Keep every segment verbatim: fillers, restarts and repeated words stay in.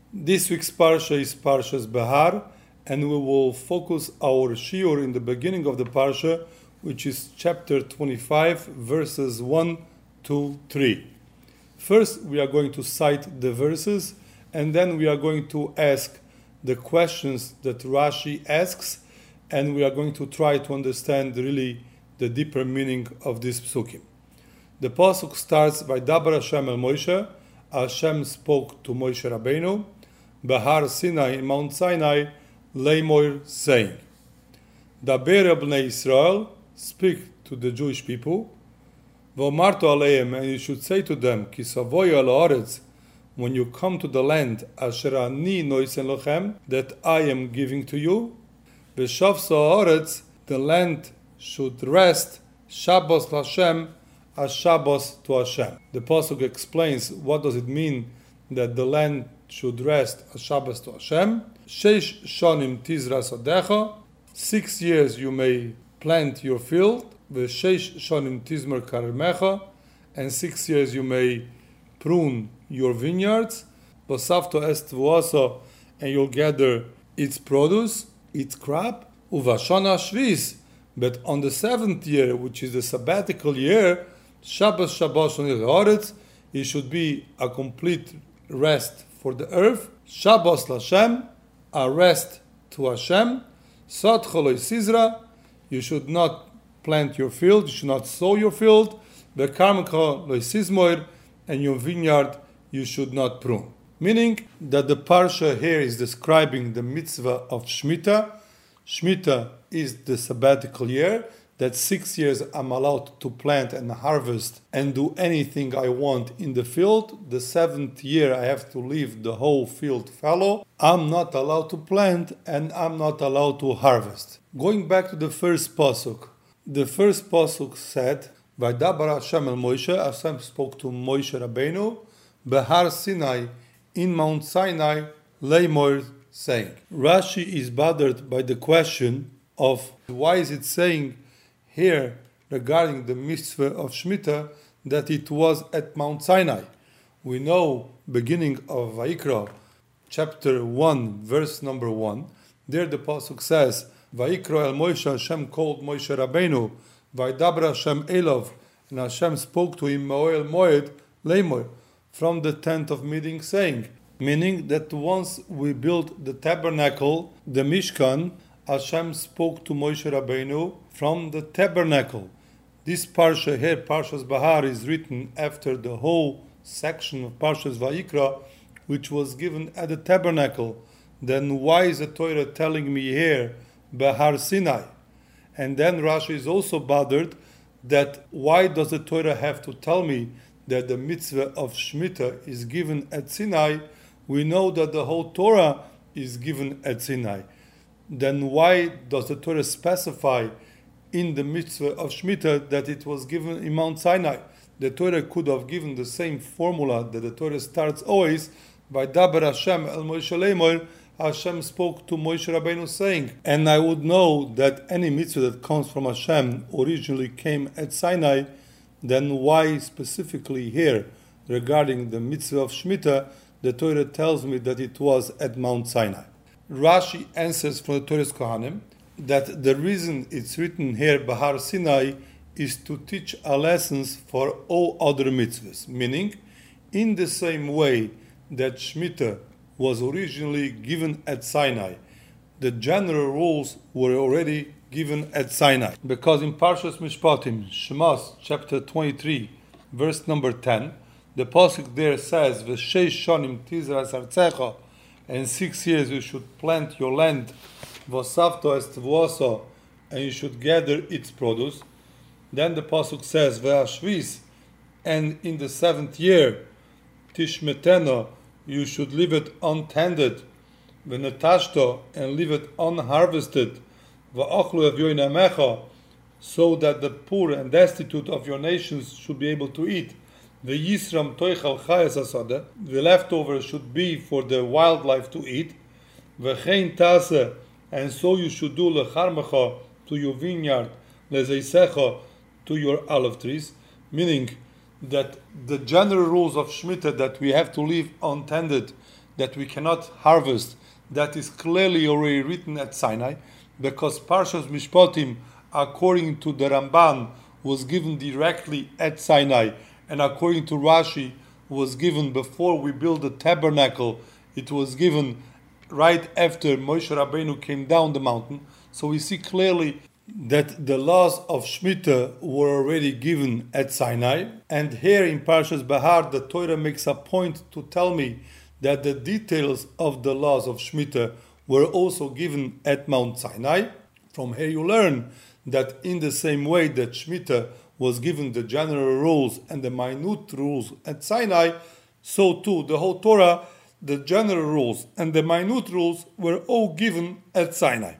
This week's Parsha is Parshas Behar, and we will focus our shiur in the beginning of the Parsha, which is chapter twenty-five, verses one to three. First, we are going to cite the verses, and then we are going to ask the questions that Rashi asks, and we are going to try to understand really the deeper meaning of this psukim. The pasuk starts by Dabar Hashem el Moshe. Hashem spoke to Moshe Rabbeinu, Behar Sinai, in Mount Sinai, Leimoir, saying, Daber bnei Israel, speak to the Jewish people, V'omarto aleim, and you should say to them, Ki savoy al haaretz, when you come to the land, Asher ani noisen lochem, that I am giving to you, V'shavso haaretz, the land should rest, Shabbos Hashem, as Shabbos to Hashem. The pasuk explains what does it mean that the land should rest as Shabbos to Hashem. Sheish shonim tizra sodecha, six years you may plant your field. V'sheish shonim tizmer karmecha, and six years you may prune your vineyards. V'savto est v'oso, and you'll gather its produce, its crop. Uvashana shvis, but on the seventh year, which is the sabbatical year, Shabbos Shabbos on the haaretz, it should be a complete rest for the earth. Shabbos Lashem, a rest to Hashem. Sot choloi sizra, you should not plant your field, you should not sow your field. Bekarmcha loi sizmoir, and your vineyard you should not prune. Meaning that the parsha here is describing the mitzvah of Shemitah. Shemitah is the sabbatical year, that six years I'm allowed to plant and harvest and do anything I want in the field. The seventh year I have to leave the whole field fallow. I'm not allowed to plant and I'm not allowed to harvest. Going back to the first pasuk. The first pasuk said, Vaydabar Hashem el Moshe, Hashem spoke to Moshe Rabbeinu, Behar Sinai, in Mount Sinai, Leimoir, saying. Rashi is bothered by the question of why is it saying here regarding the mitzvah of Shemitah that it was at Mount Sinai. We know, beginning of Vayikra, chapter one, verse number one, there the pasuk says, Vayikra el Moshe, Hashem called Moshe Rabbeinu, Vaydaber Hashem Elov, and Hashem spoke to him, Moel Moed Leimoir, from the tent of meeting, saying, meaning that once we built the tabernacle, the Mishkan, Hashem spoke to Moshe Rabbeinu from the tabernacle. This parsha here, Parshas Behar, is written after the whole section of Parshas Vayikra, which was given at the tabernacle. Then why is the Torah telling me here, Behar Sinai? And then Rashi is also bothered that why does the Torah have to tell me that the mitzvah of Shemitah is given at Sinai? We know that the whole Torah is given at Sinai. Then why does the Torah specify in the mitzvah of Shemitah that it was given in Mount Sinai? The Torah could have given the same formula that the Torah starts always by Daber Hashem el Moshe Leimoir. Hashem spoke to Moshe Rabbeinu saying, and I would know that any mitzvah that comes from Hashem originally came at Sinai. Then why specifically here regarding the mitzvah of Shemitah the Torah tells me that it was at Mount Sinai? Rashi answers from the Torah's Kohanim that the reason it's written here, Behar Sinai, is to teach a lessons for all other mitzvahs. Meaning, in the same way that Shemitah was originally given at Sinai, the general rules were already given at Sinai. Because in Parshas Mishpatim, Shemos, chapter twenty-three, verse number ten, the pasuk there says, V'sheish shonim tizras artzecha, and six years you should plant your land, v'savto est v'oso, and you should gather its produce. Then the pasuk says, V'ashvis, and in the seventh year, tishmeteno, you should leave it untended, v'netashto, and leave it unharvested, v'achlu evyoinamecha, so that the poor and destitute of your nations should be able to eat. The Yisram Toichal Chayas Asade, the leftover should be for the wildlife to eat. V'chein Tase, and so you should do Lecharmecha to your vineyard, Lezeisecha to your olive trees, meaning that the general rules of Shemitah that we have to leave untended, that we cannot harvest, that is clearly already written at Sinai, because Parshas Mishpatim, according to the Ramban, was given directly at Sinai, and according to Rashi, was given before we built the tabernacle. It was given right after Moshe Rabbeinu came down the mountain. So we see clearly that the laws of Shemitah were already given at Sinai. And here in Parshas Behar, the Torah makes a point to tell me that the details of the laws of Shemitah were also given at Mount Sinai. From here you learn that in the same way that Shemitah was given the general rules and the minute rules at Sinai, so too the whole Torah, the general rules and the minute rules were all given at Sinai.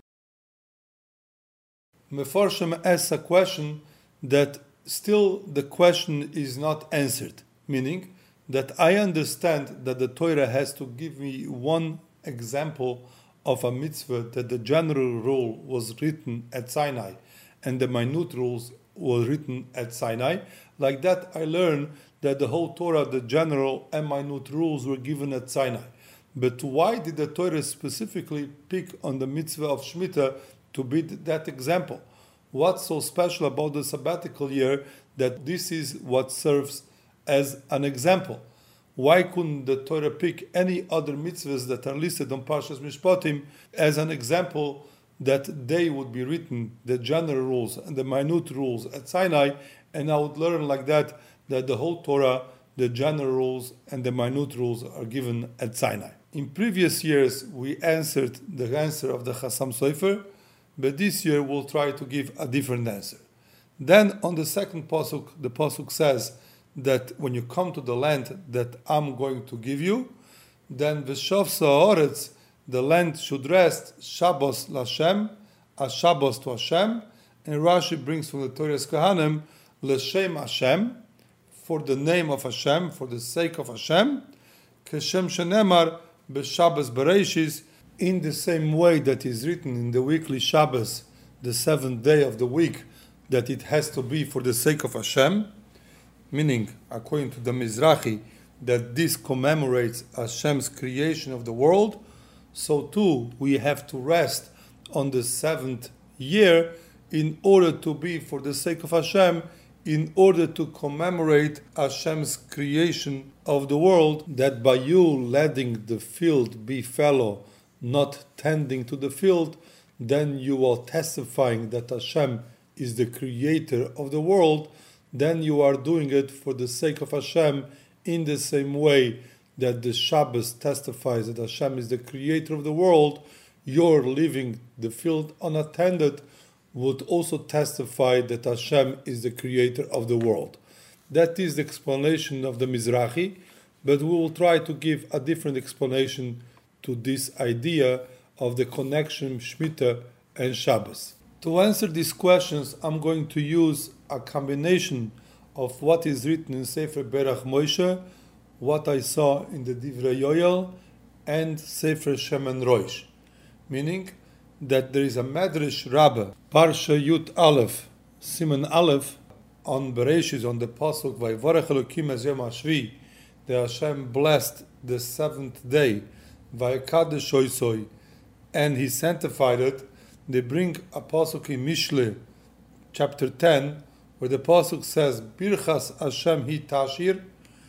Mefarshim asks a question that still the question is not answered, meaning that I understand that the Torah has to give me one example of a mitzvah that the general rule was written at Sinai and the minute rules were written at Sinai. Like that I learn that the whole Torah, the general and minute rules were given at Sinai. But why did the Torah specifically pick on the mitzvah of Shemitah to be that example? What's so special about the sabbatical year that this is what serves as an example? Why couldn't the Torah pick any other mitzvahs that are listed on Parshas Mishpatim as an example that they would be written, the general rules and the minute rules at Sinai, and I would learn like that that the whole Torah, the general rules and the minute rules are given at Sinai. In previous years, we answered the answer of the Chassam Sofer, but this year we'll try to give a different answer. Then on the second pasuk, the pasuk says that when you come to the land that I'm going to give you, then v'shav sa'aretz, the land should rest Shabbos l'Hashem, a Shabbos to Hashem, and Rashi brings from the Torah's Kohanim l'shem Hashem, for the name of Hashem, for the sake of Hashem, Keshem shenemar b'Shabbos Bereishis, in the same way that is written in the weekly Shabbos, the seventh day of the week, that it has to be for the sake of Hashem, meaning, according to the Mizrahi, that this commemorates Hashem's creation of the world, so too we have to rest on the seventh year in order to be for the sake of Hashem, in order to commemorate Hashem's creation of the world, that by you letting the field be fallow, not tending to the field, then you are testifying that Hashem is the creator of the world, then you are doing it for the sake of Hashem, in the same way that the Shabbos testifies that Hashem is the creator of the world. Your leaving the field unattended would also testify that Hashem is the creator of the world. That is the explanation of the Mizrahi, but we will try to give a different explanation to this idea of the connection Shemitah and Shabbos. To answer these questions, I'm going to use a combination of what is written in Sefer Berach Moshe, what I saw in the Divrei Yoel, and Sefer Shemen Rosh, meaning that there is a Medrash Rabbah, Parsha Yut Aleph, Siman Aleph, on Bereshis, on the pasuk Vayvorech Elokim es Yom Hashvi, that Hashem blessed the seventh day, Vayikadosh Oisoi, and He sanctified it. They bring a pasuk in Mishle, chapter ten, where the pasuk says, Birchas Hashem hi tashir,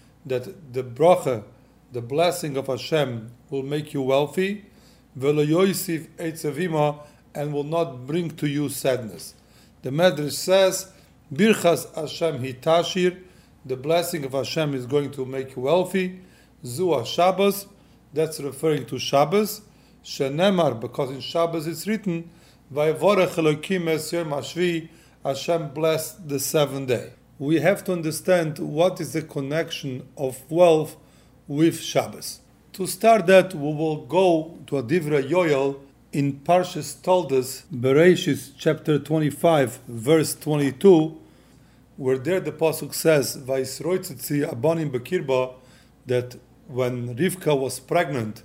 that the bracha, the blessing of Hashem, will make you wealthy, velo yoisiv eitzavima, and will not bring to you sadness. The Medrash says, Birchas Hashem hi tashir, the blessing of Hashem is going to make you wealthy. Zua Shabbos, that's referring to Shabbos. Shenemar, because in Shabbos it's written, Vayvorech Elokim es Yom Hashvi, Hashem blessed the seventh day. We have to understand what is the connection of wealth with Shabbos. To start that, we will go to a Divrei Yoel in Parshas Toldos, Bereshis chapter twenty-five, verse twenty-two, where there the pasuk says, "Vayisroitzitzi abonim bekirba," that when Rivka was pregnant,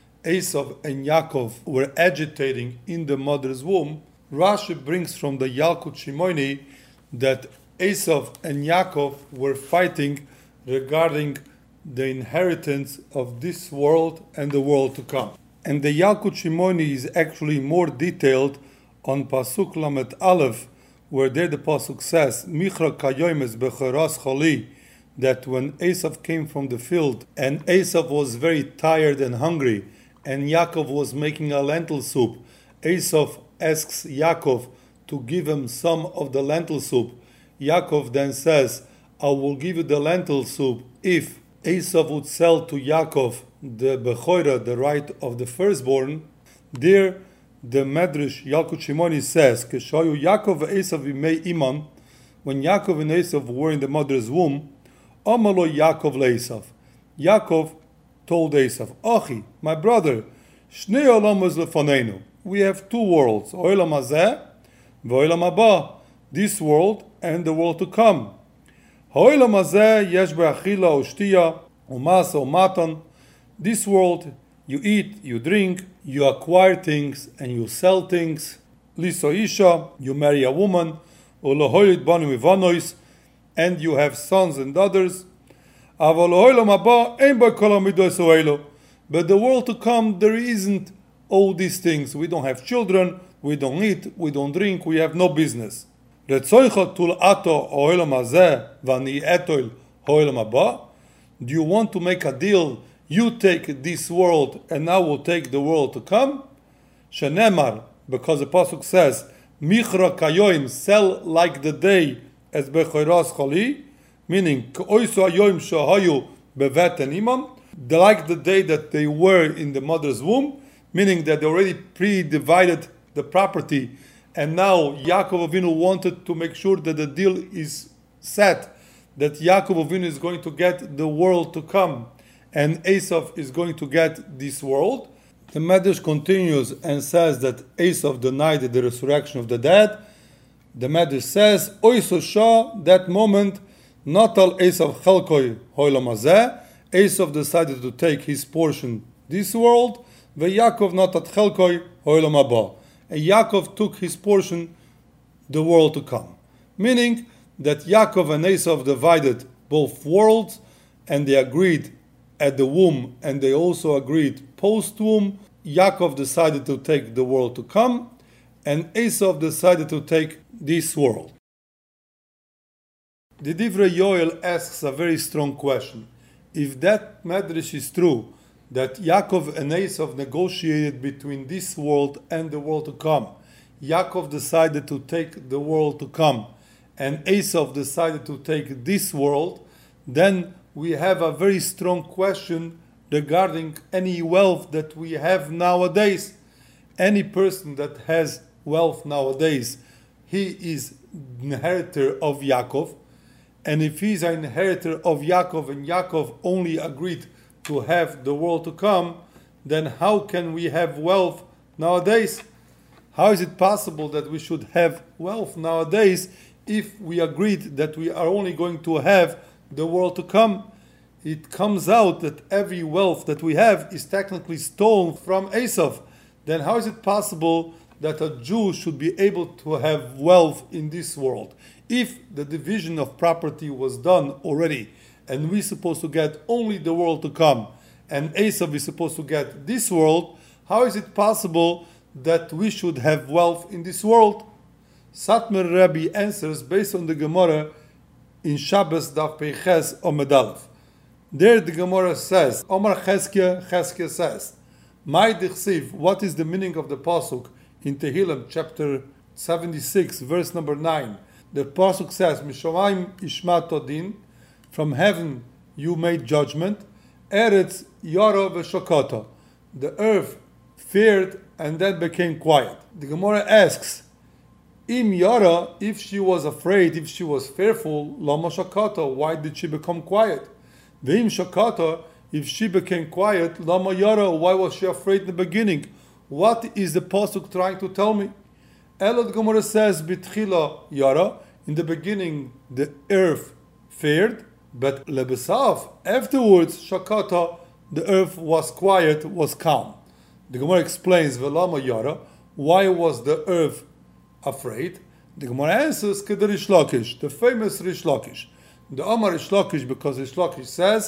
Esav and Yaakov were agitating in the mother's womb. Rashi brings from the Yalkut Shimoni that Esav and Yaakov were fighting regarding the inheritance of this world and the world to come. And the Yalkut Shimoni is actually more detailed on Pasuk Lamet Aleph, where there the Pasuk says, Michra kayoymes becheras choli, that when Esav came from the field, and Esav was very tired and hungry, and Yaakov was making a lentil soup, Esav asks Yaakov to give him some of the lentil soup. Yaakov then says, I will give you the lentil soup if Esav would sell to Yaakov the Bechoira, the right of the firstborn. There, the Medrash Yalkut Shimoni says, Keshayu Yaakov Esav imei iman, when Yaakov and Esav were in the mother's womb, Amalo Yaakov leEsav. Yaakov told Esav, Achi, my brother, Shnei olamas lefaneinu. We have two worlds, Olam hazeh v'Olam haba, this world and the world to come. Ha'olam hazeh yesh be'achila u'shtiya u'masa u'matan. This world, you eat, you drink, you acquire things, and you sell things. Liso isha, you marry a woman, u'loholit banu ivanois, and you have sons and daughters. Aval ha'olam haba ein bo kol hamidos ha'elu. But the world to come, there isn't all these things. We don't have children, we don't eat, we don't drink, we have no business. Retzoicha tul ato ha'olam hazeh v'ani etoil ha'olam haba. Do you want to make a deal? You take this world and I will take the world to come? Shenemar, because the Pasuk says, Michra kayoim, sell like the day as bechoras choli, meaning k'oiso hayoim shahayu bevet and imam, like the day that they were in the mother's womb, meaning that they already pre-divided the property, and now Yaakov Avinu wanted to make sure that the deal is set, that Yaakov Avinu is going to get the world to come, and Esav is going to get this world. The Medrash continues and says that Esav denied the resurrection of the dead. The Medrash says, Oiso Shah, that moment, Natal Esav Chelkoi Hoilam Hazeh, Esav decided to take his portion this world, Ve'Yakov Natat Chelkoi Hoilam Haba. And Yaakov took his portion, the world to come. Meaning that Yaakov and Esav divided both worlds, and they agreed at the womb, and they also agreed post-womb. Yaakov decided to take the world to come, and Esav decided to take this world. The Divrei Yoel asks a very strong question. If that Medrash is true, that Yaakov and Esav negotiated between this world and the world to come, Yaakov decided to take the world to come, and Esav decided to take this world, then we have a very strong question regarding any wealth that we have nowadays. Any person that has wealth nowadays, he is inheritor of Yaakov, and if he is an inheritor of Yaakov and Yaakov only agreed to have the world to come, then how can we have wealth nowadays? How is it possible that we should have wealth nowadays if we agreed that we are only going to have the world to come? It comes out that every wealth that we have is technically stolen from Esav. Then how is it possible that a Jew should be able to have wealth in this world? If the division of property was done already, and we're supposed to get only the world to come, and Esav is supposed to get this world, how is it possible that we should have wealth in this world? Satmar Rebbe answers based on the Gemara in Shabbos Daf Peiches Omed Aleph. There the Gemara says, Omar Cheskia, Cheskia says, My Dichsiv, what is the meaning of the Pasuk in Tehillim chapter seventy-six, verse number nine? The Pasuk says, Mishamayim Ishma Todin, from heaven you made judgment, Eretz Yara V'Shokata, the earth feared and then became quiet. The Gemara asks, Im Yara, if she was afraid, if she was fearful, Lama Shokata, why did she become quiet? Ve'im Shokata, if she became quiet, Lama Yara, why was she afraid in the beginning? What is the Pasuk trying to tell me? Elad Gemara says, Bitchila Yara, in the beginning the earth feared, but Lebesav, afterwards, Shakata, the earth was quiet, was calm. The Gemara explains, Velama Yara, why was the earth afraid? The Gemara answers, Kedar Rish Lakish, the famous Rish Lakish. The Amar Rish Lakish, because Rish Lakish says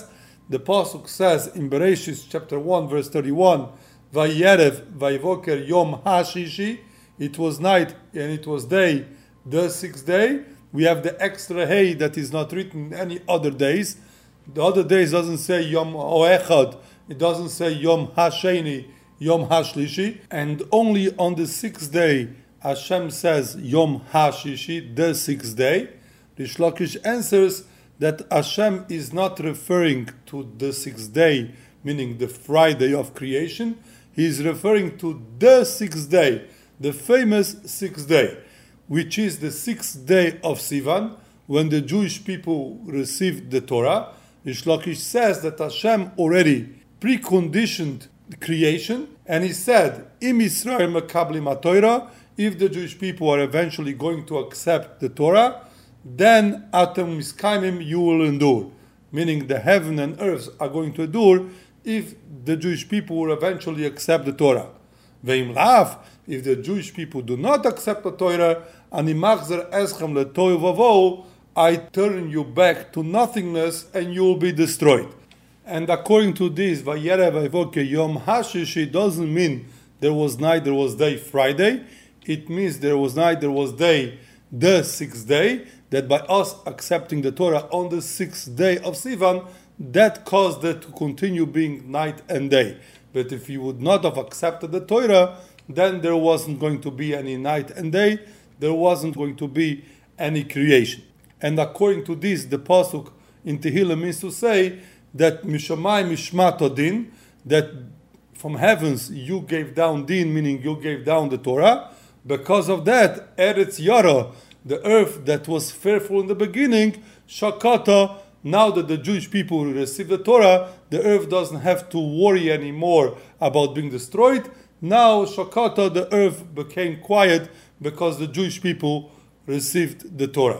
The Pasuk says in Bereshis chapter one verse thirty-one, Vayerev Vayivoker Yom HaShishi, it was night and it was day, the sixth day. We have the extra hay that is not written any other days. The other days doesn't say Yom Oechad, it doesn't say Yom HaSheni, Yom HaShlishi, and only on the sixth day Hashem says Yom HaShishi, the sixth day. Rish Lakish answers that Hashem is not referring to the sixth day, meaning the Friday of creation. He is referring to the sixth day, the famous sixth day, which is the sixth day of Sivan, when the Jewish people received the Torah. Rish Lakish says that Hashem already preconditioned creation, and he said, Im Yisrael mekablim haTorah, if the Jewish people are eventually going to accept the Torah, then atem miskaimim, you will endure. Meaning the heaven and earth are going to endure if the Jewish people will eventually accept the Torah. Ve'im laf, if the Jewish people do not accept the Torah, ani machzer eschem letohu vavohu, I turn you back to nothingness and you will be destroyed. And according to this, Vayerev Vayivoker Yom HaShishi doesn't mean there was night, there was day Friday. It means there was night, there was day the sixth day, that by us accepting the Torah on the sixth day of Sivan, that caused it to continue being night and day. But if you would not have accepted the Torah, then there wasn't going to be any night and day, there wasn't going to be any creation. And according to this, the Pasuk in Tehillim means to say that Mishamai Mishmat Din, that from heavens you gave down Din, meaning you gave down the Torah. Because of that, Eretz Yara, the earth that was fearful in the beginning, Shakata, now that the Jewish people receive the Torah, the earth doesn't have to worry anymore about being destroyed. Now, Shakata, the earth became quiet because the Jewish people received the Torah.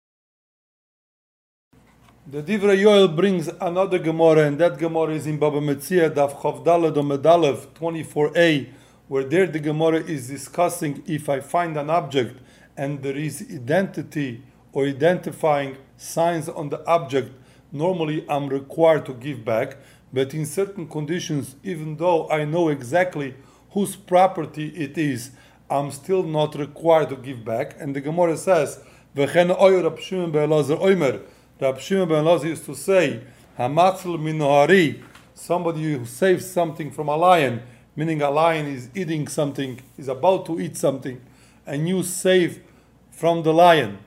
The Divrei Yoel brings another Gemara, and that Gemara is in Baba Metzia, Daf Chav Daled Amud Aleph twenty-four a, where there the Gemara is discussing if I find an object and there is identity or identifying signs on the object, normally I'm required to give back, but in certain conditions, even though I know exactly whose property it is, I'm still not required to give back. And the Gemara says, V'chen oy Rab Shimon ben Elazar oimer, Rab Shimon ben Elazar used to say, Hamatzil min nohari, somebody who saves something from a lion, meaning a lion is eating something, is about to eat something, and you save from the lion,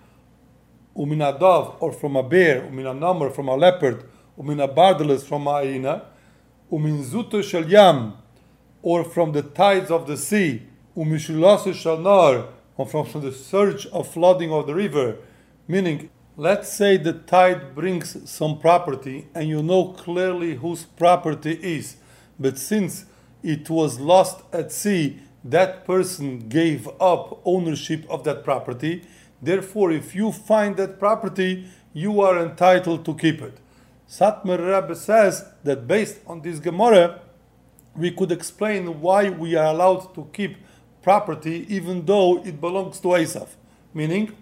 umin a dove, or from a bear, umin a number, from a leopard, umin a bardeles, from a hyena, umin zuto shel yam, or from the tides of the sea, umishulasu shel nar, or from, from the surge of flooding of the river, meaning, let's say the tide brings some property, and you know clearly whose property is, but since it was lost at sea, that person gave up ownership of that property. Therefore, if you find that property, you are entitled to keep it. Satmar Rebbe says that based on this Gemara, we could explain why we are allowed to keep property even though it belongs to Esav. Meaning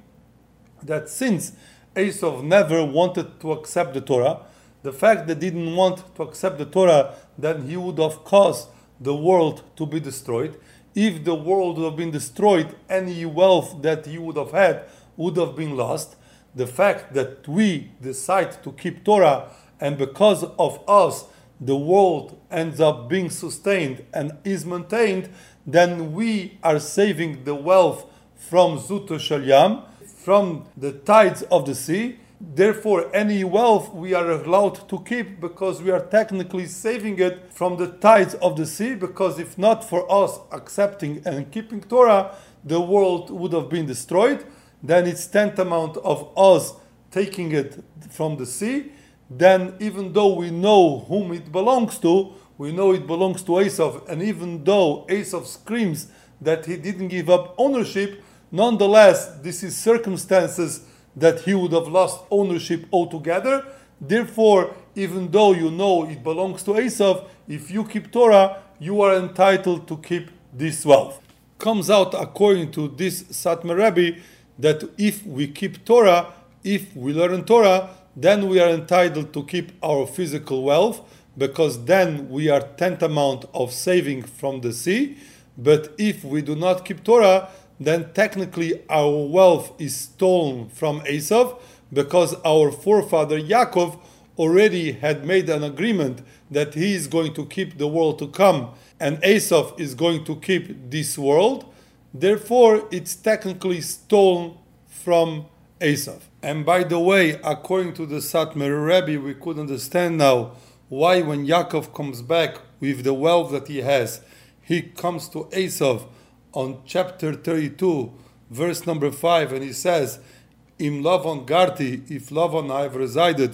that since Esav never wanted to accept the Torah, the fact that he didn't want to accept the Torah, then he would have caused the world to be destroyed. If the world would have been destroyed, any wealth that he would have had would have been lost. The fact that we decide to keep Torah, and because of us the world ends up being sustained and is maintained, then we are saving the wealth from Zuto Shel Yam, from the tides of the sea. Therefore, any wealth we are allowed to keep because we are technically saving it from the tides of the sea, because if not for us accepting and keeping Torah, the world would have been destroyed. Then it's tantamount of us taking it from the sea. Then even though we know whom it belongs to, we know it belongs to Esav, and even though Esav screams that he didn't give up ownership, nonetheless, this is circumstances that he would have lost ownership altogether. Therefore, even though you know it belongs to Esav, if you keep Torah, you are entitled to keep this wealth. Comes out according to this Satmar Rebbe that if we keep Torah, if we learn Torah, then we are entitled to keep our physical wealth, because then we are tantamount of saving from the sea. But if we do not keep Torah, then technically our wealth is stolen from Esav, because our forefather Yaakov already had made an agreement that he is going to keep the world to come, and Esav is going to keep this world. Therefore, it's technically stolen from Esav. And by the way, according to the Satmar Rebbe, we could understand now why when Yaakov comes back with the wealth that he has, he comes to Esav on chapter thirty-two, verse number five, and he says, Im Lavan Garti, if Lavan I have resided,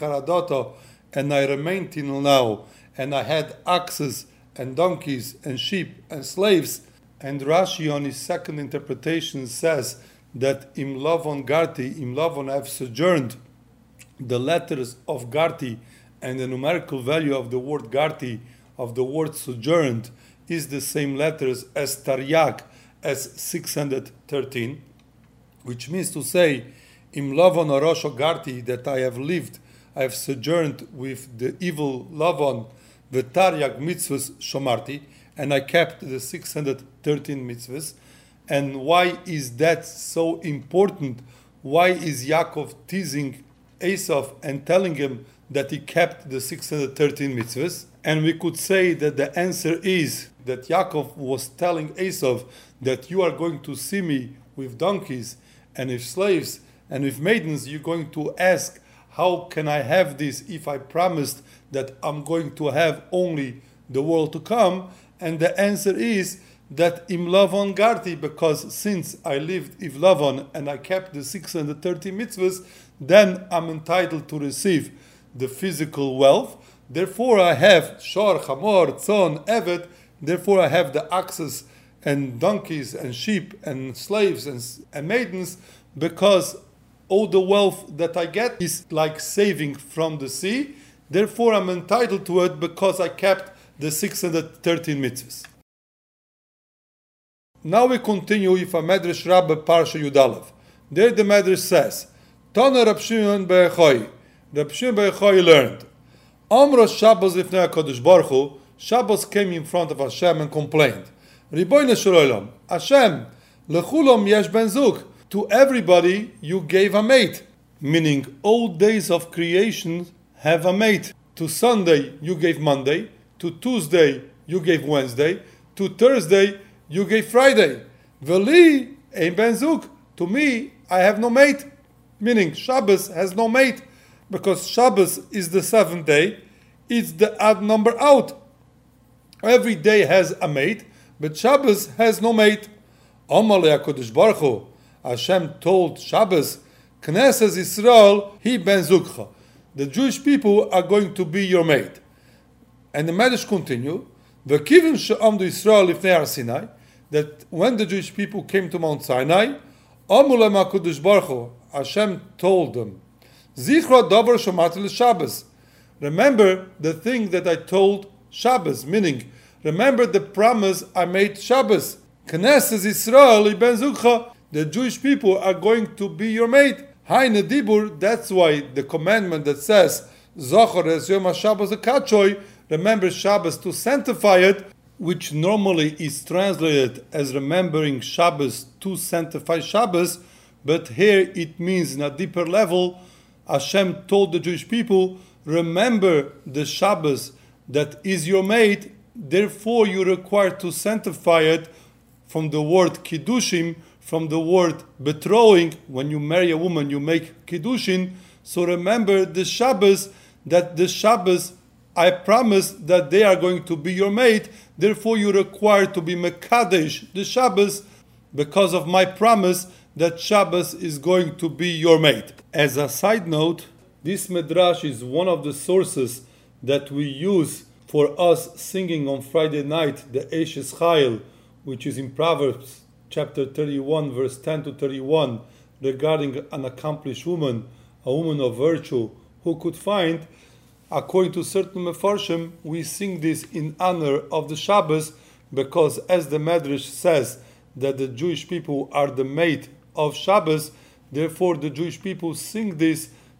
and I remain till now, and I had oxes and donkeys and sheep and slaves. And Rashi on his second interpretation says that Im Lavan Garti, Im Lavan I have sojourned. The letters of Garti and the numerical value of the word Garti, of the word sojourned, is the same letters as Taryak, as six hundred thirteen, which means to say, Im Lavan Arosho Garti, that I have lived, I have sojourned with the evil Lavan, the Taryak mitzvahs shomarti, and I kept the six hundred thirteen mitzvahs. And why is that so important? Why is Yaakov teasing Esav and telling him that he kept the six hundred thirteen mitzvahs? And we could say that the answer is that Yaakov was telling Esav that you are going to see me with donkeys and with slaves and with maidens. You're going to ask, how can I have this if I promised that I'm going to have only the world to come? And the answer is that Im Lavan Garti, because since I lived in Lavan and I kept the six hundred thirty mitzvahs, then I'm entitled to receive the physical wealth. Therefore I have Shor, Chamor, Tzon, Evet. Therefore I have the oxes and donkeys and sheep and slaves and, and maidens, because all the wealth that I get is like saving from the sea. Therefore I'm entitled to it because I kept the six hundred thirteen mitzvahs. Now we continue with a Medrash Rabbah Parsha Yudalev. There the Medrash says, Tana Rab Shimon bar Yochai. Rab Shimon bar Yochai learned, Amros Shabbos lifnei HaKadosh Baruch Hu, Shabbos came in front of Hashem and complained, Ribono shel olam, Hashem, lechulam yesh ben zug. To everybody you gave a mate, meaning all days of creation have a mate. To Sunday you gave Monday, to Tuesday you gave Wednesday, to Thursday you gave Friday. Veli ein ben zug. To me, I have no mate. Meaning Shabbos has no mate, because Shabbos is the seventh day. It's the odd number out. Every day has a mate, but Shabbos has no mate. Amalei HaKadosh Baruch Hu. Hashem told Shabbos, Knesset Yisrael hi ben zugcha. The Jewish people are going to be your mate. And the Medrash continue, V'kivim she'amdu Yisrael lifnei Har Sinai, that when the Jewish people came to Mount Sinai, Amulem HaKadosh Baruch Hu, Hashem told them, Zichra davar shomati l'Shabbos. Remember the thing that I told Shabbos, meaning, remember the promise I made Shabbos. Knesset Yisrael hi ben zugcha. The Jewish people are going to be your mate. Hai nedibur, that's why the commandment that says, Zochor es yom HaShabbos hakadosh, remember Shabbos to sanctify it, which normally is translated as remembering Shabbos to sanctify Shabbos, but here it means in a deeper level. Hashem told the Jewish people, remember the Shabbos that is your mate, therefore you're required to sanctify it from the word kiddushim, from the word betrothed. When you marry a woman, you make kiddushin. So remember the Shabbos, that the Shabbos, I promise that they are going to be your mate. Therefore, you're required to be mekadesh the Shabbos, because of my promise that Shabbos is going to be your mate. As a side note, this Midrash is one of the sources that we use for us singing on Friday night the Eshes Chayil, which is in Proverbs chapter thirty-one, verse ten to thirty-one, regarding an accomplished woman, a woman of virtue, who could find, according to certain Mefarshim, we sing this in honor of the Shabbos, because as the Medrash says that the Jewish people are the mate of Shabbos, therefore the Jewish people sing this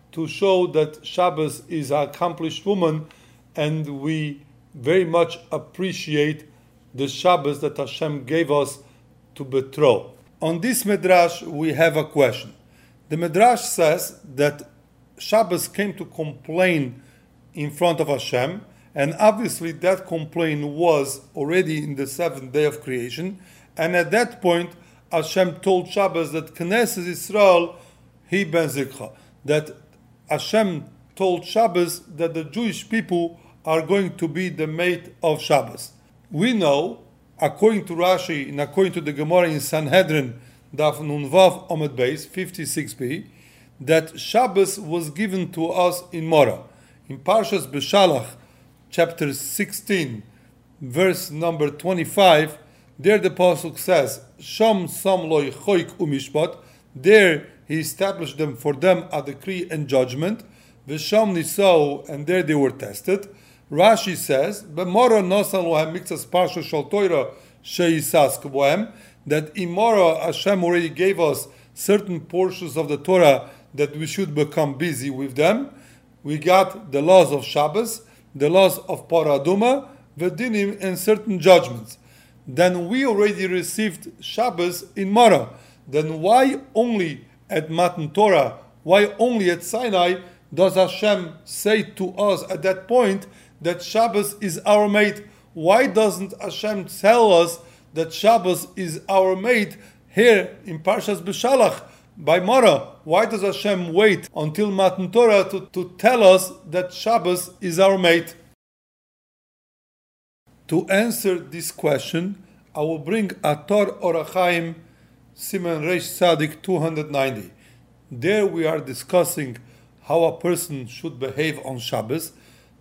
to show that Shabbos is an accomplished woman, and we very much appreciate the Shabbos that Hashem gave us to betroth. On this Midrash, we have a question. The Midrash says that Shabbos came to complain in front of Hashem, and obviously that complaint was already in the seventh day of creation, and at that point Hashem told Shabbos that Knesset Israel Hi Ben Zikcha, that Hashem told Shabbos that the Jewish people are going to be the mate of Shabbos. We know, according to Rashi and according to the Gemara in Sanhedrin, Daf Nun Vav Amud Beis fifty-six b, that Shabbos was given to us in Mora. In Parshas Beshalach, chapter sixteen, verse number twenty-five, there the pasuk says, "Sham sam loy choik umishpat." There he established them for them a decree and judgment. V'sham nisau, and there they were tested. Rashi says, "B'mora nasan lohem mikzas parsha shal Torah sheisas k'bohem," that in Mora Hashem already gave us certain portions of the Torah that we should become busy with them. We got the laws of Shabbos, the laws of Paraduma, Vedinim, and certain judgments. Then we already received Shabbos in Mara. Then why only at Matan Torah, why only at Sinai does Hashem say to us at that point that Shabbos is our mate? Why doesn't Hashem tell us that Shabbos is our mate here in Parshas Beshalach by Mara? Why does Hashem wait until Matan Torah to, to tell us that Shabbos is our mate? To answer this question, I will bring Ator Orach Chaim Siman Reish Tzadik two ninety. There we are discussing how a person should behave on Shabbos.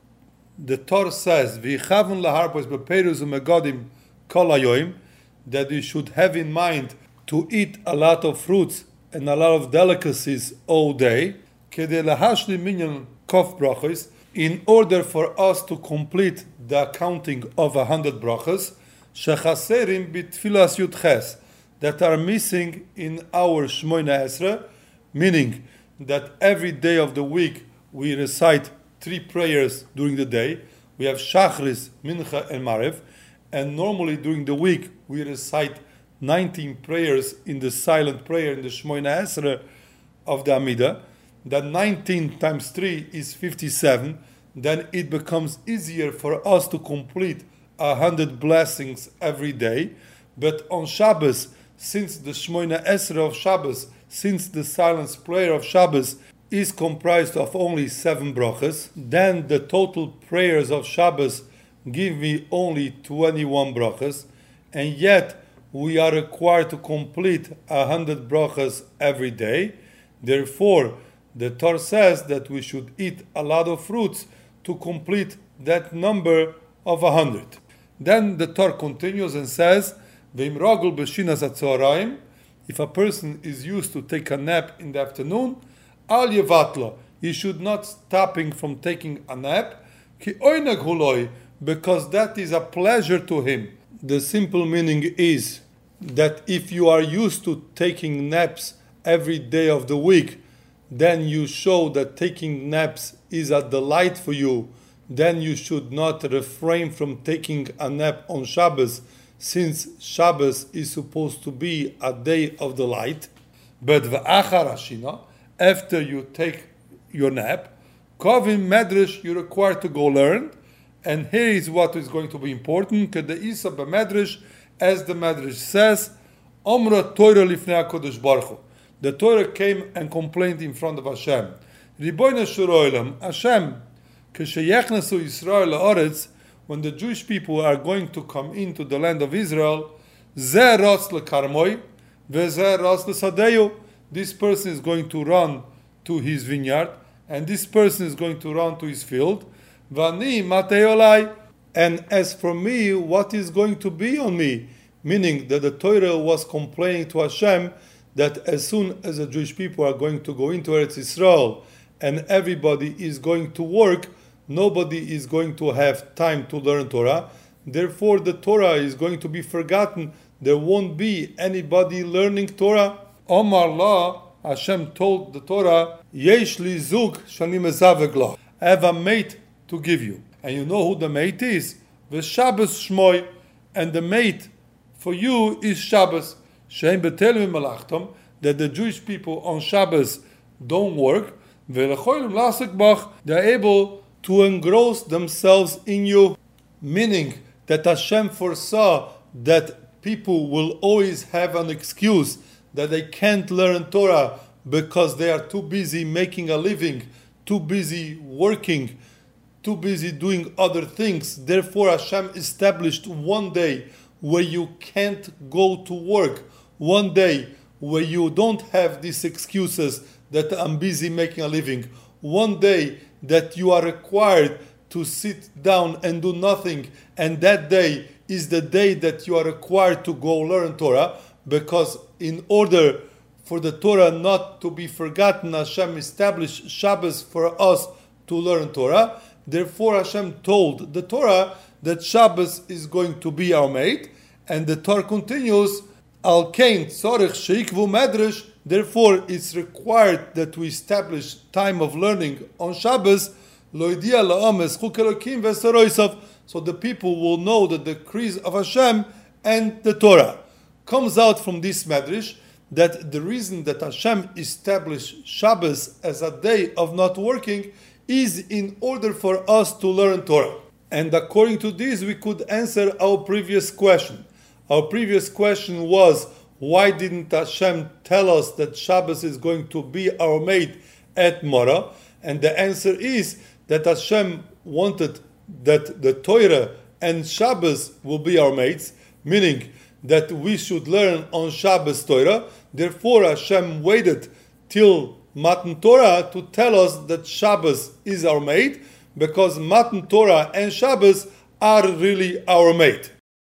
The Torah says, "V'yichavon laharpos beperuz u'megadim kol hayoim," that you should have in mind to eat a lot of fruits and a lot of delicacies all day, kedei lahashlim minyan kof brachos, in order for us to complete the accounting of a hundred brachos, shechaserim b'tfilas yudches, that are missing in our Shmoina Esra, meaning that every day of the week we recite three prayers during the day. We have Shachris, Mincha, and Marev, and normally during the week we recite nineteen prayers in the silent prayer in the Shmoina Esra of the Amidah. That nineteen times three is fifty-seven. Then it becomes easier for us to complete a hundred blessings every day. But on Shabbos, since the Shmoina Esra of Shabbos, since the silence prayer of Shabbos is comprised of only seven brachas, then the total prayers of Shabbos give me only twenty-one brachas, and yet we are required to complete a hundred brachas every day. Therefore, the Torah says that we should eat a lot of fruits to complete that number of a hundred. Then the Torah continues and says, "Ve'imragul b'shinas atzoraim." If a person is used to take a nap in the afternoon, al yevatla, he should not stopping from taking a nap, ki oinag huloi, because that is a pleasure to him. The simple meaning is that if you are used to taking naps every day of the week, then you show that taking naps is a delight for you, then you should not refrain from taking a nap on Shabbos, since Shabbos is supposed to be a day of delight. But v'achar hashina, after you take your nap, kovim medrash, you're required to go learn. And here is what is going to be important. Kedeisa b'medrash, as the medrash says, Omra Torah lifnei HaKadosh Baruch Hu. The Torah came and complained in front of Hashem. Ribono shel olam, Hashem, k'sheyechnasu Yisrael la'aretz, when the Jewish people are going to come into the land of Israel, Zeh ratz lekarmoi, ve'zeh ratz lesadeyu. This person is going to run to his vineyard, and this person is going to run to his field. Vani mateyolai, and as for me, what is going to be on me? Meaning that the Torah was complaining to Hashem that as soon as the Jewish people are going to go into Eretz Yisrael and everybody is going to work, nobody is going to have time to learn Torah. Therefore, the Torah is going to be forgotten. There won't be anybody learning Torah. Omar la Hashem told the Torah, Yesh li zug shani mezaveg lo. I have a mate to give you. And you know who the mate is? The Shabbos shmoy. And the mate for you is Shabbos. Shein betelim malachtom, that the Jewish people on Shabbos don't work. They're able to engross themselves in you. Meaning that Hashem foresaw that people will always have an excuse that they can't learn Torah because they are too busy making a living, too busy working, too busy doing other things. Therefore Hashem established one day where you can't go to work, one day where you don't have these excuses that I'm busy making a living, one day that you are required to sit down and do nothing, and that day is the day that you are required to go learn Torah, because in order for the Torah not to be forgotten, Hashem established Shabbos for us to learn Torah. Therefore Hashem told the Torah that Shabbos is going to be our mate, and the Torah continues, Al kain tzorich sheikvu medrash, therefore it's required that we establish time of learning on Shabbos, so the people will know the decrees of Hashem, and the Torah comes out from this medrash that the reason that Hashem established Shabbos as a day of not working is in order for us to learn Torah. And according to this, we could answer our previous question. Our previous question was, why didn't Hashem tell us that Shabbos is going to be our mate at Mora? And the answer is that Hashem wanted that the Torah and Shabbos will be our mates, meaning that we should learn on Shabbos Torah. Therefore Hashem waited till Matan Torah to tell us that Shabbos is our mate, because Matan Torah and Shabbos are really our mate.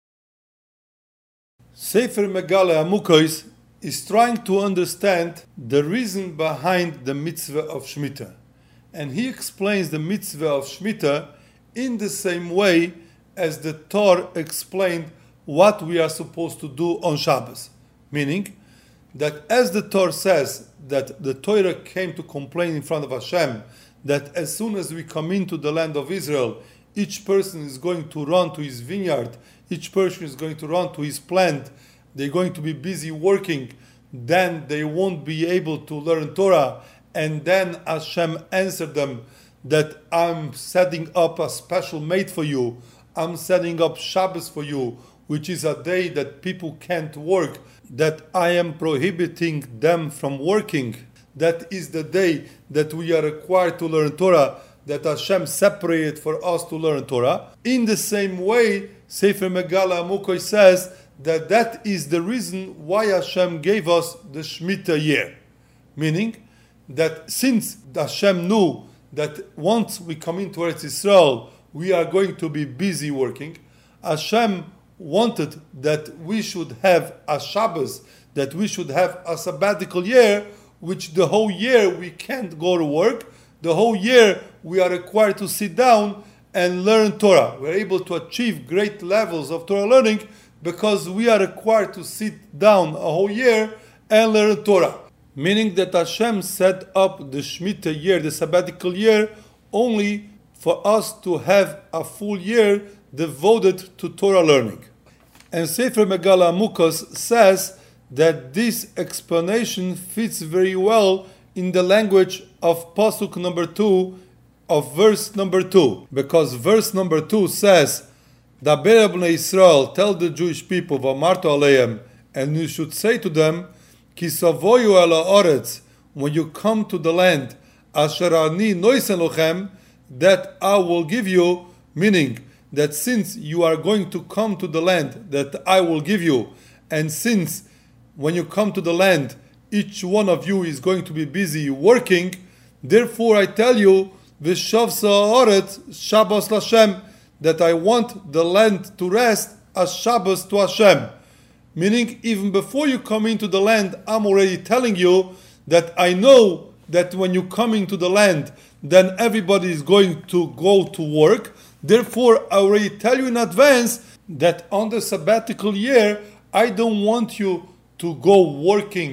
Sefer Megale Amukos is trying to understand the reason behind the mitzvah of Shemitah. And he explains the mitzvah of Shemitah in the same way as the Torah explained what we are supposed to do on Shabbos. Meaning that as the Torah says that the Torah came to complain in front of Hashem, that as soon as we come into the land of Israel, each person is going to run to his vineyard, each person is going to run to his plant, they're going to be busy working, then they won't be able to learn Torah. And then Hashem answered them that I'm setting up a special mate for you, I'm setting up Shabbos for you, which is a day that people can't work, that I am prohibiting them from working. That is the day that we are required to learn Torah, that Hashem separated for us to learn Torah. In the same way, Sefer Megale Amukos says that that is the reason why Hashem gave us the Shemitah year. Meaning that since Hashem knew that once we come into Eretz Yisrael, we are going to be busy working, Hashem wanted that we should have a Shabbos, that we should have a sabbatical year, which the whole year we can't go to work, the whole year we are required to sit down and learn Torah. We're able to achieve great levels of Torah learning because we are required to sit down a whole year and learn Torah. Meaning that Hashem set up the Shemitah year, the sabbatical year, only for us to have a full year devoted to Torah learning. And Sefer Megale Amukos says that this explanation fits very well in the language of Pasuk number two of verse number two. Because verse number two says, Daber bnei Yisrael, tell the Jewish people, V'amartu aleim, and you should say to them, Ki savoyu el haaretz, when you come to the land, asher ani noisen lochem, that I will give you, meaning that since you are going to come to the land that I will give you, and since when you come to the land, each one of you is going to be busy working, therefore I tell you, V'shavsa haaretz Shabbos Lashem, that I want the land to rest as Shabbos to Hashem. Meaning, even before you come into the land, I'm already telling you that I know that when you come into the land, then everybody is going to go to work. Therefore, I already tell you in advance that on the sabbatical year, I don't want you to go working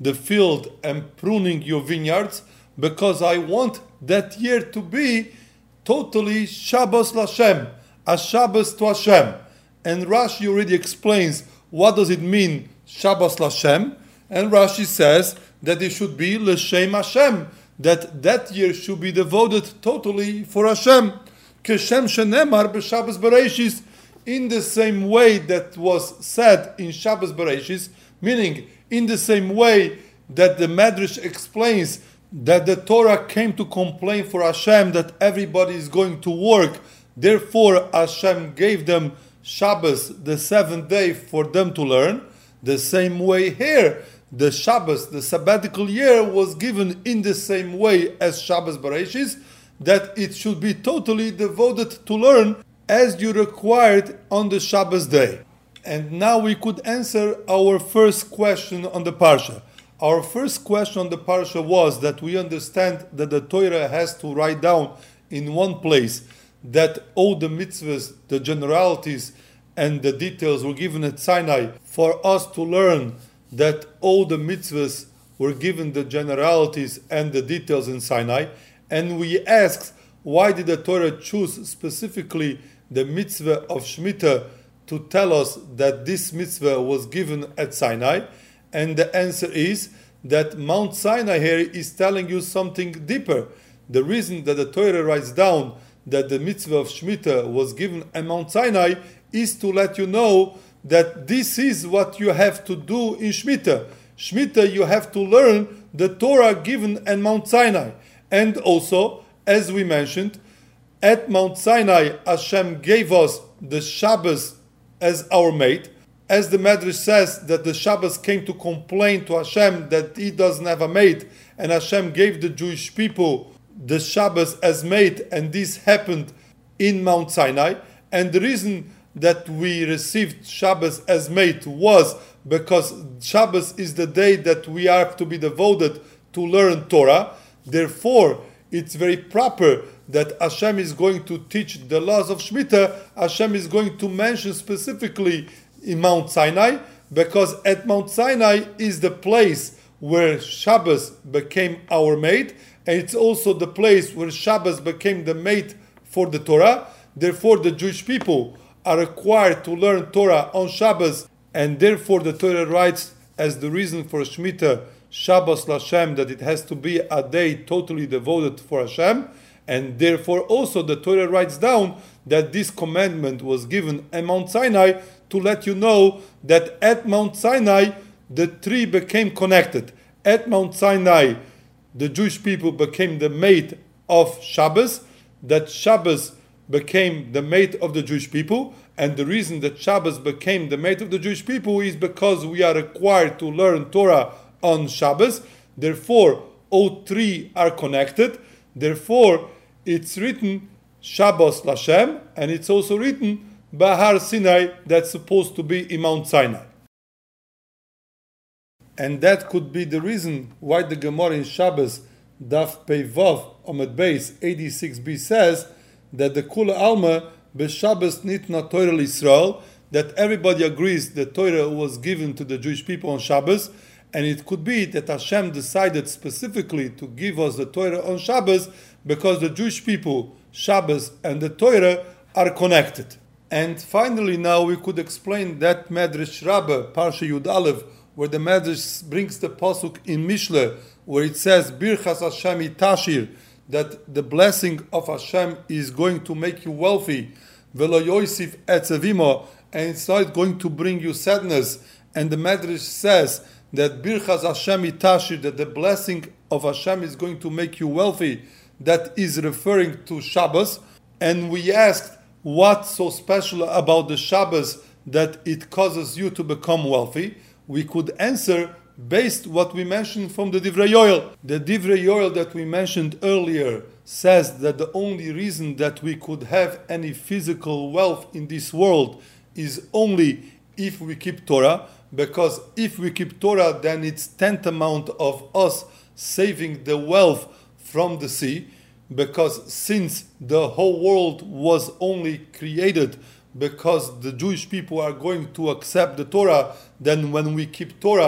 the field and pruning your vineyards, because I want that year to be totally Shabbos Lashem, a Shabbos to Hashem. And Rashi already explains what does it mean Shabbos Lashem, and Rashi says that it should be L'Shem Hashem, that that year should be devoted totally for Hashem. Keshem shenemar b'Shabbos Bereishis, in the same way that was said in Shabbos Bereishis, meaning in the same way that the Medrash explains that the Torah came to complain for Hashem that everybody is going to work, therefore Hashem gave them Shabbos, the seventh day, for them to learn. The same way here, the Shabbos, the sabbatical year, was given in the same way as Shabbos Bereishis, that it should be totally devoted to learn as you required on the Shabbos day. And now we could answer our first question on the Parsha. Our first question on the Parsha was that we understand that the Torah has to write down in one place that all the mitzvahs, the generalities, and the details were given at Sinai for us to learn that all the mitzvahs were given the generalities and the details in Sinai. And we asked, why did the Torah choose specifically the mitzvah of Shemitah to tell us that this mitzvah was given at Sinai? And the answer is that Mount Sinai here is telling you something deeper. The reason that the Torah writes down that the mitzvah of Shemitah was given at Mount Sinai is to let you know that this is what you have to do in Shemitah. Shemitah, you have to learn the Torah given at Mount Sinai. And also, as we mentioned, at Mount Sinai, Hashem gave us the Shabbos as our mate. As the Medrash says, that the Shabbos came to complain to Hashem that he doesn't have a mate, and Hashem gave the Jewish people the Shabbos as mate, and this happened in Mount Sinai. And the reason that we received Shabbos as mate was because Shabbos is the day that we have to be devoted to learn Torah. Therefore, it's very proper that Hashem is going to teach the laws of Shemitah. Hashem is going to mention specifically in Mount Sinai, because at Mount Sinai is the place where Shabbos became our mate, and it's also the place where Shabbos became the mate for the Torah. Therefore, the Jewish people are required to learn Torah on Shabbos, and therefore the Torah writes as the reason for Shemitah, Shabbos Lashem, that it has to be a day totally devoted for Hashem. And therefore also the Torah writes down that this commandment was given at Mount Sinai to let you know that at Mount Sinai the three became connected. At Mount Sinai the Jewish people became the mate of Shabbos, that Shabbos became the mate of the Jewish people, and the reason that Shabbos became the mate of the Jewish people is because we are required to learn Torah on Shabbos. Therefore all three are connected. Therefore it's written Shabbos Lashem, and it's also written Bahar Sinai, that's supposed to be in Mount Sinai. And that could be the reason why the Gemara in Shabbos, Daf Pei Vav Amud Beis eighty-six b says that the Kula Alma B'Shabbos Nitna Torah L'Yisrael, that everybody agrees that Torah was given to the Jewish people on Shabbos, and it could be that Hashem decided specifically to give us the Torah on Shabbos because the Jewish people, Shabbos and the Torah are connected. And finally now we could explain that Medrash Rabbah, Parsha Yud Aleph, where the Medrash brings the pasuk in Mishle, where it says, Birchas Hashem itashir, that the blessing of Hashem is going to make you wealthy, Velo Yosif etzevimo, and it's not going to bring you sadness. And the Medrash says that Birchas Hashem itashir, that the blessing of Hashem is going to make you wealthy, that is referring to Shabbos. And we asked, what's so special about the Shabbos that it causes you to become wealthy? We could answer based what we mentioned from the Divrei Yoel. The Divrei Yoel that we mentioned earlier says that the only reason that we could have any physical wealth in this world is only if we keep Torah, because if we keep Torah, then it's tantamount of us saving the wealth from the sea, because since the whole world was only created because the Jewish people are going to accept the Torah, then when we keep Torah,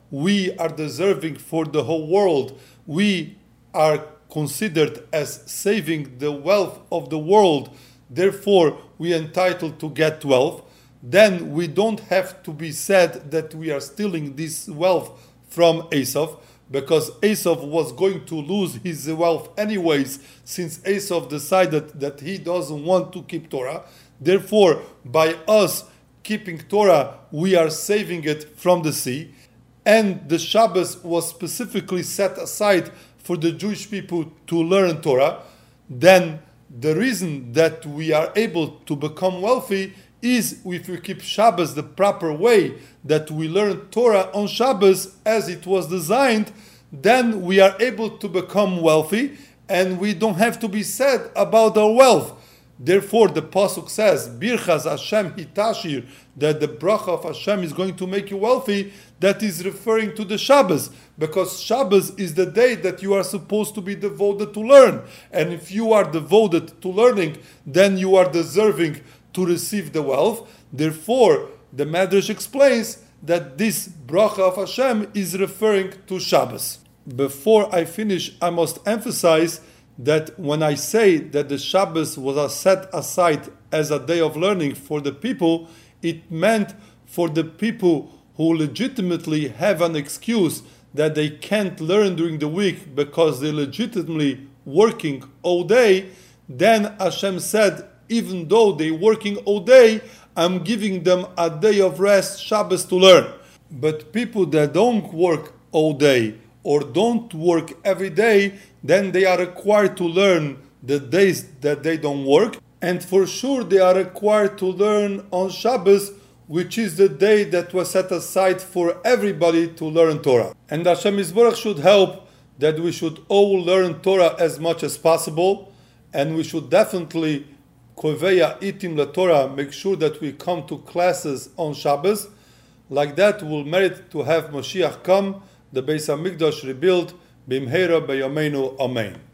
we are deserving for the whole world. We are considered as saving the wealth of the world. Therefore, we are entitled to get wealth. Then we don't have to be said that we are stealing this wealth from Esau, because Esau was going to lose his wealth anyways, since Esau decided that he doesn't want to keep Torah. Therefore, by us keeping Torah, we are saving it from the sea. And the Shabbos was specifically set aside for the Jewish people to learn Torah. Then the reason that we are able to become wealthy is if we keep Shabbos the proper way, that we learn Torah on Shabbos as it was designed, then we are able to become wealthy and we don't have to be sad about our wealth. Therefore, the Pasuk says, Birchas Hashem hitashir, that the bracha of Hashem is going to make you wealthy. That is referring to the Shabbos, because Shabbos is the day that you are supposed to be devoted to learn. And if you are devoted to learning, then you are deserving to receive the wealth. Therefore, the Medrash explains that this bracha of Hashem is referring to Shabbos. Before I finish, I must emphasize that when I say that the Shabbos was set aside as a day of learning for the people, it meant for the people who legitimately have an excuse that they can't learn during the week because they're legitimately working all day. Then Hashem said, even though they're working all day, I'm giving them a day of rest, Shabbos, to learn. But people that don't work all day or don't work every day, then they are required to learn the days that they don't work. And for sure they are required to learn on Shabbos, which is the day that was set aside for everybody to learn Torah. And Hashem Yisborach should help that we should all learn Torah as much as possible, and we should definitely koveya itim la Torah, make sure that we come to classes on Shabbos. Like that, we'll merit to have Mashiach come, the Beis HaMikdash rebuilt, bimheira b'yameinu, amen.